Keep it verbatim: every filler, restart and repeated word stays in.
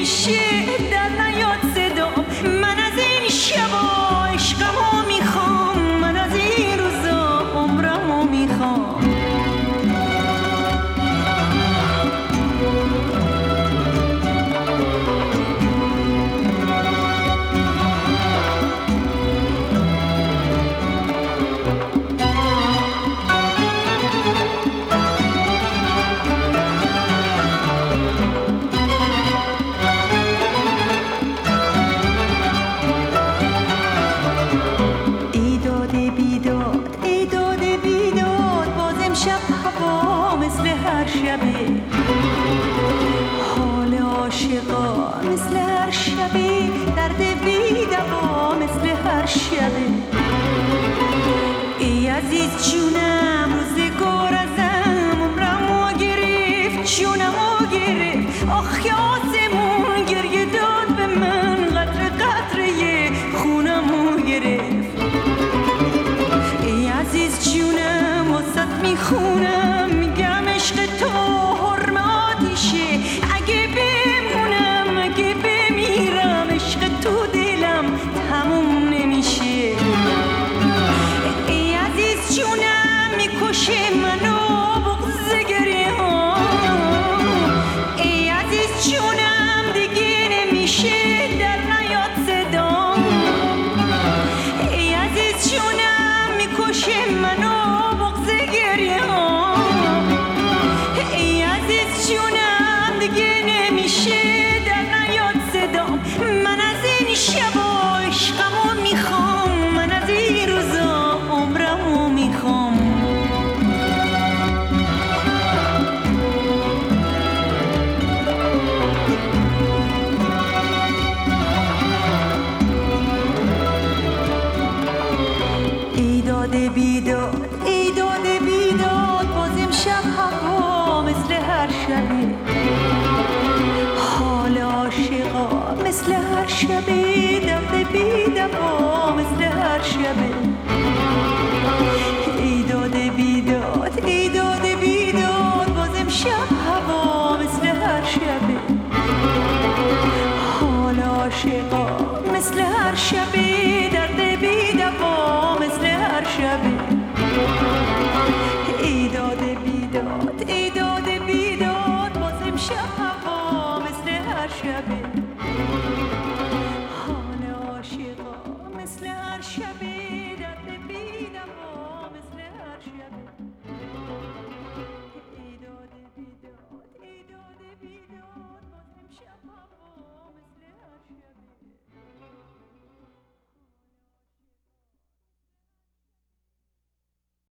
نمیشه در نیاد صدا. من از این شبا عشقمو میخوام، من از این روزا عمرمو میخوام. حال عاشقا مثل هر شبه، درد بی دوا مثل هر شبه. ای عزیز جونم روزگار ازم عمرمو گرفت، جونمو گرفت. آخ یا آسمون گریه داد به من، قطره قطره خونمو گرفت. ای عزیز جونم واسط میخونم، میگم عشق تو حرم آتیشه. اگه بمونم اگه بمیرم، عشق تو دلم تموم نمیشه. ای عزیز جونم میکشه منو بغض گریه ها. ای عزیز جونم دیگه نمیشه در نیاد صدا. ای عزیز جونم میکشه منو بغض گریه ها. ای عزیز جونم دیگه نمیشه در نیاد صدا. من از این شبا عشقمو میخوام، من از این روزا عمرمو میخوام. ای داده بیداد ای داده بیداد، باز امشب هوا مثل هر شبه. حال عاشقا مثل هر شبه، درد بی دوا